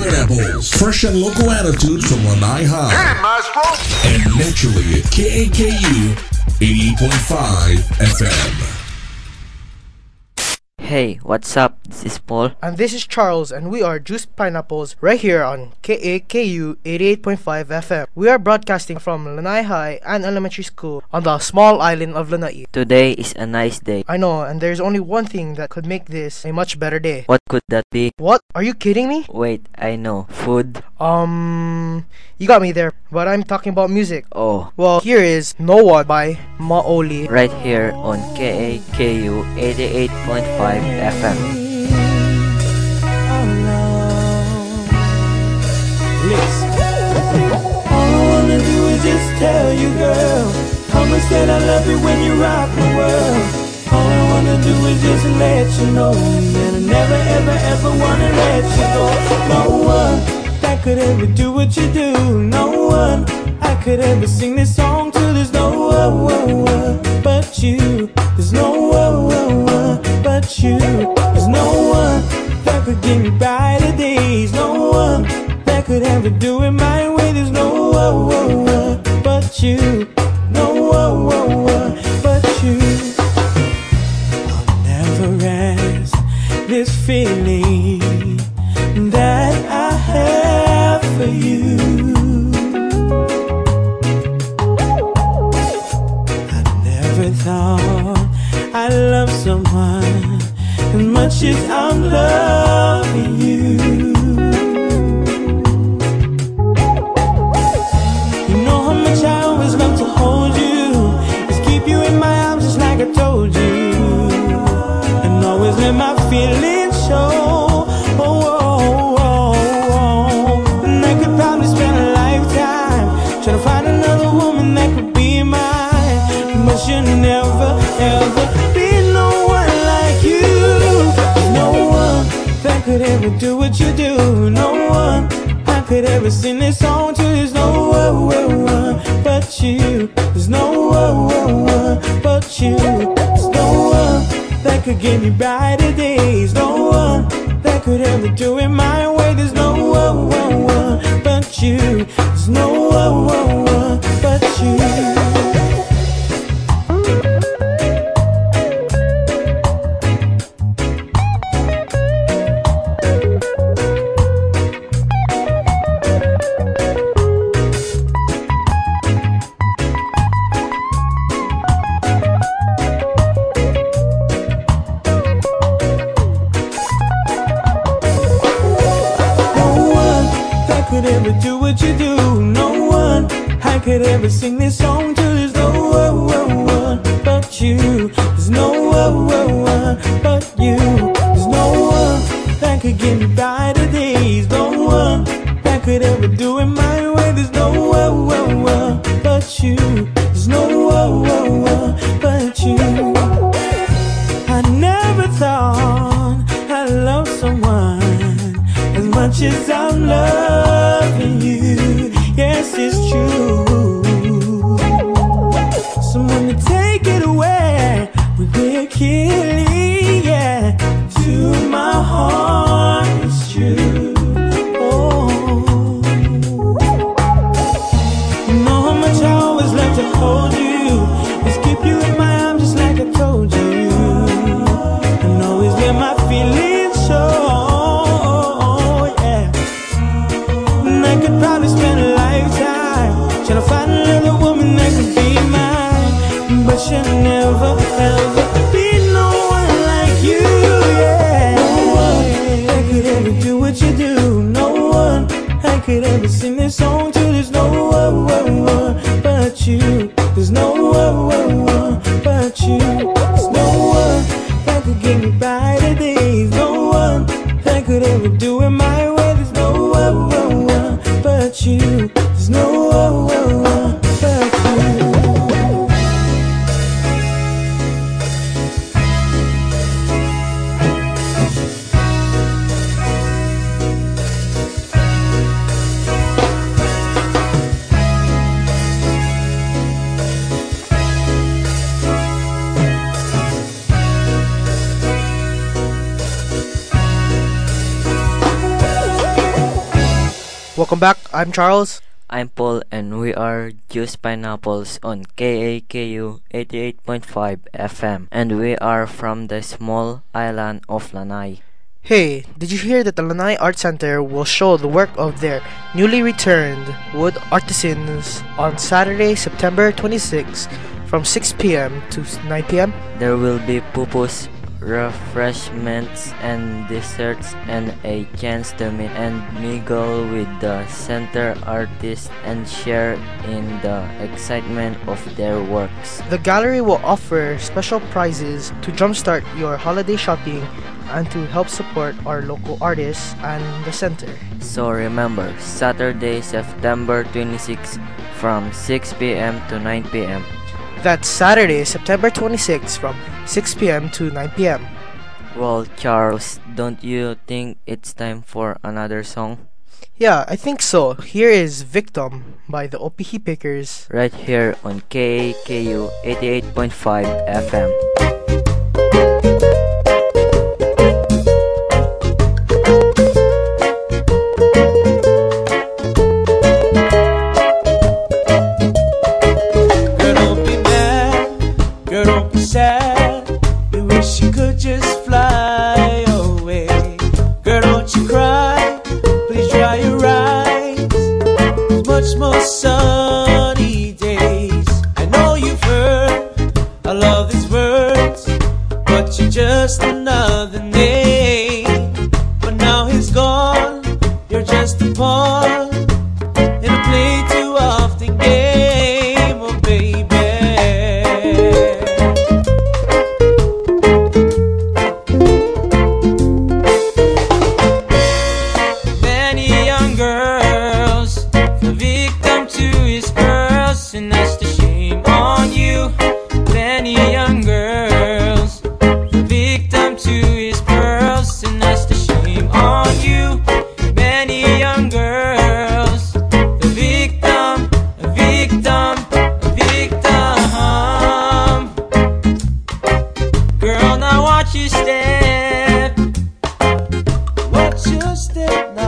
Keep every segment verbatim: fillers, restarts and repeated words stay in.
Pineapples. Fresh and local attitude from Lanai High. Hit it, maestro! And naturally at K A K U eighty-eight point five F M. Hey, what's up? This is Paul. And this is Charles, and we are Juice Pineapples right here on K A K U eighty-eight point five F M. We are broadcasting from Lanai High and Elementary School on the small island of Lanai. Today is a nice day. I know, and there's only one thing that could make this a much better day. What could that be? What? Are you kidding me? Wait, I know. Food? Um, you got me there, but I'm talking about music. Oh. Well, here is No One by Maoli. Right here on K A K U eighty-eight point five F M. Listen. All I wanna do is just tell you, girl, how much that I love you when you rock my world. All I wanna do is just let you know, and I never ever ever wanna let you go. No one that could ever do what you do. No one I could ever sing this song to. There's no one but you. There's no one but you. There's no one that could give me brighter days. No one that could ever do it my way. There's no one but you. No one but you. I'll never ask this feeling that I have for you. I never thought I'd love someone as much as I'm loving you. You know how much I always love to hold you, just keep you in my arms just like I told you, and always let my feelings show. Oh, oh, oh, oh. And I could probably spend a lifetime trying to find another woman that could be mine, but you'll never ever be no one like you. There's no one that could ever do what you do. No one I could ever sing this song to. There's no one but you. There's no one but you. There's no one that could give me brighter days. No one that could ever do it my way. There's no one but you. There's no one but you. Could ever do what you do. No one I could ever sing this song to. There's no one but you. There's no one but you. There's no one that could give me brighter days. No one that could ever do it my way. There's no one but you. There's no one but you. I never thought I'd love someone as much as I'm loving you. Yes, it's true. Someone to take it away with their killing, yeah. To my heart, it's true. Oh, you know how much I always love to hold you, just keep you in my arms just like I told you, and always let my feelings show. I could probably spend a lifetime trying to find another woman that could be mine, but she'll never ever be no one like you, yeah. No one that could ever do what you do. No one I could ever sing this song to. There's no one but you. There's no one but you. There's no one that could give me brighter days. No one that could ever do it my way. There's no one but you. There's no one but you. Welcome back. I'm Charles. I'm Paul, and we are Juice Pineapples on K A K U eighty-eight point five F M, and we are from the small island of Lanai. Hey, did you hear that the Lanai Art Center will show the work of their newly returned wood artisans on Saturday, September twenty-sixth from six p.m. to nine p.m.? There will be pupus, refreshments, and desserts, and a chance to meet and mingle with the center artists and share in the excitement of their works. The gallery will offer special prizes to jumpstart your holiday shopping and to help support our local artists and the center. So remember, Saturday, September twenty-sixth from six p.m. to nine p.m. That's Saturday, September twenty-sixth from six p.m. to nine p.m. Well, Charles, don't you think it's time for another song? Yeah, I think so. Here is Victim by the O P H Pickers. Right here on K A K U eighty-eight point five F M. Sunny days. I know you've heard I love these words, but you're just another name. But now he's gone, you're just a pawn in a play too often game, oh baby. Many young girls the victim to his girls, and that's the shame on you. Many young girls the victim to his pearls, and that's the shame on you. Many young girls the victim, a victim, a victim. Girl, now watch your step, watch your step now.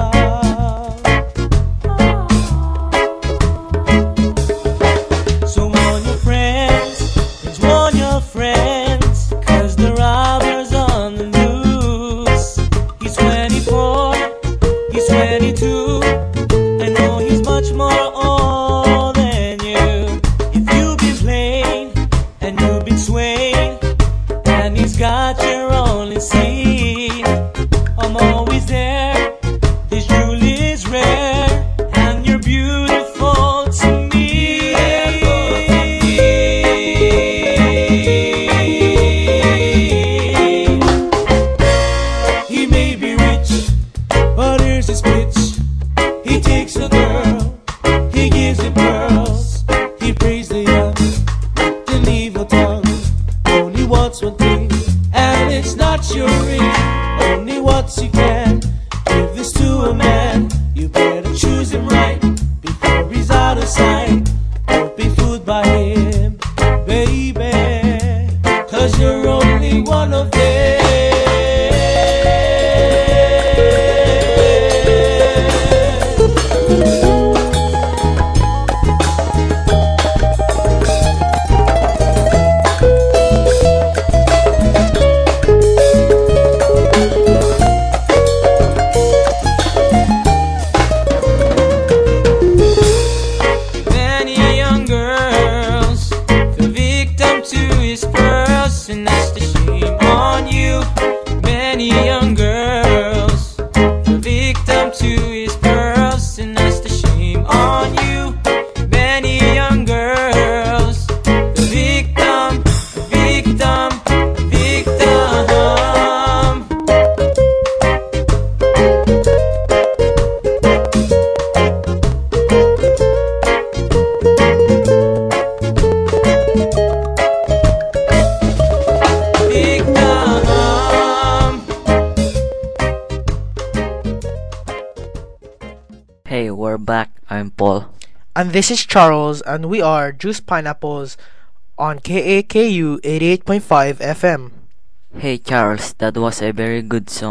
Hey, we're back. I'm Paul. And this is Charles, and we are Juice Pineapples on K A K U eighty-eight point five F M. Hey Charles, that was a very good song.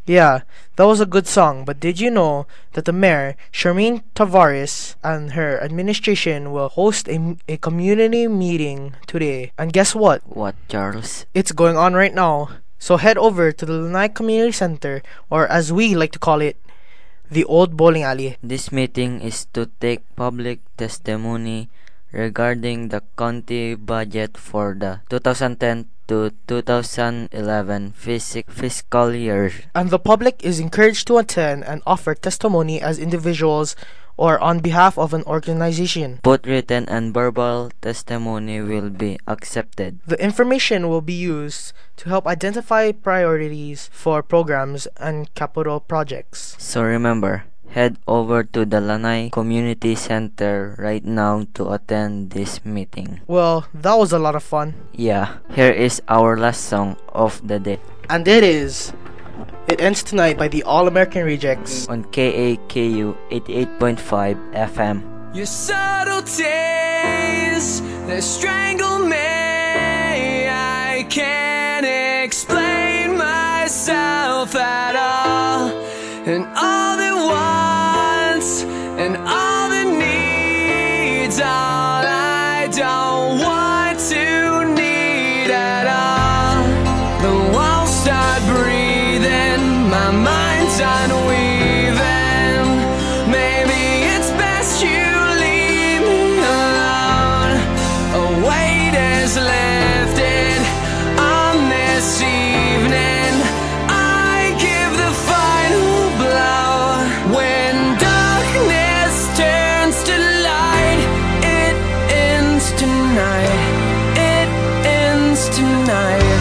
Yeah, that was a good song, but did you know that the mayor, Charmaine Tavares, and her administration will host a, a community meeting today? And guess what? What, Charles? It's going on right now. So head over to the Lanai Community Center, or as we like to call it, the Old Bowling Alley. This meeting is to take public testimony regarding the county budget for the two thousand ten to two thousand eleven fisc- fiscal year. And the public is encouraged to attend and offer testimony as individuals or on behalf of an organization. Both written and verbal testimony will be accepted. The information will be used to help identify priorities for programs and capital projects. So remember, head over to the Lanai Community Center right now to attend this meeting. Well, that was a lot of fun. Yeah, here is our last song of the day And it is It Ends Tonight by the All American Rejects. on K A K U eighty-eight point five F M. Your subtleties, they strangle me. I can't explain myself at all. And all the wants and all the needs, all I don't want to need at all. The walls start breathing, my mind's unweaving. Maybe it's best you leave me alone. A weight is lifted on this evening. I give the final blow. When darkness turns to light, it ends tonight. It ends tonight.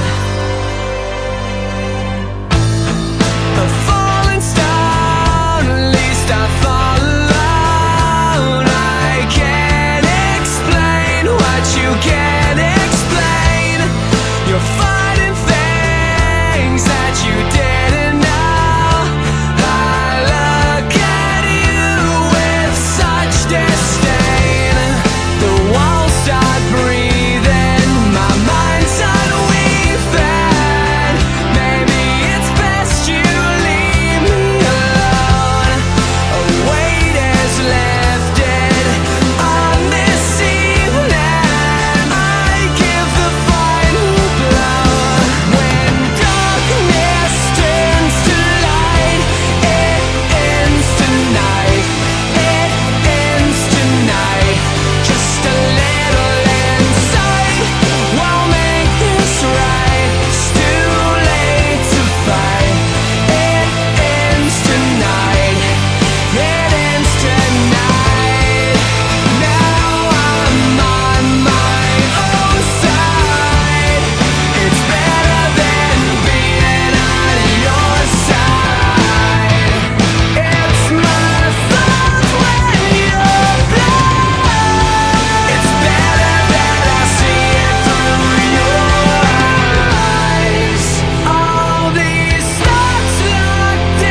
A falling stone, at least I fall alone. I can't explain what you can't explain. You're fighting things that you didn't know. I look at you with such disdain. The walls start breathing, my mind's unweaving. Maybe it's best you leave me alone. A weight is lifted on this evening. I give the final blow. When darkness turns to light, it ends tonight. It ends tonight. Just a little insight won't make this right. It's too late to fight. It ends tonight. It ends tonight. Now I'm on my own side. It's better than being on your side. It's my fault when you're blind. It's better that I see it through your eyes. All these thoughts locked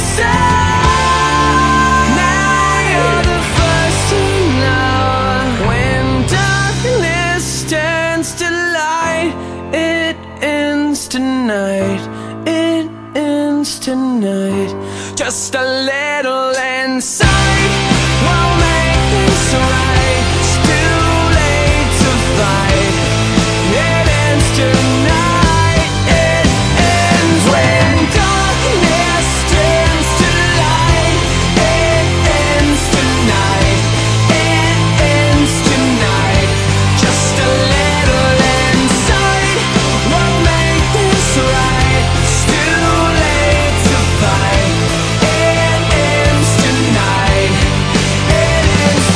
inside. Now you're the first to know. When darkness turns to light, it ends tonight. It ends tonight. Just a little insight won't make this right. It's too late to fight. It ends tonight. It ends when darkness turns to light. It ends tonight. It ends tonight. Just a little insight won't make this right. It's too late to fight. It ends tonight. It ends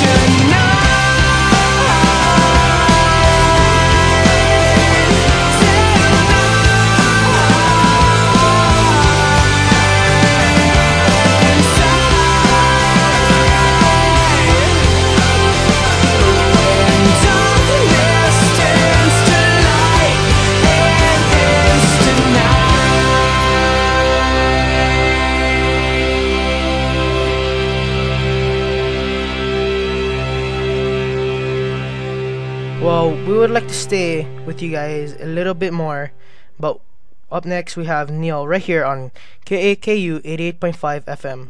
Well, we would like to stay with you guys a little bit more, but Up next, we have Neil right here on K A K U eighty-eight point five F M.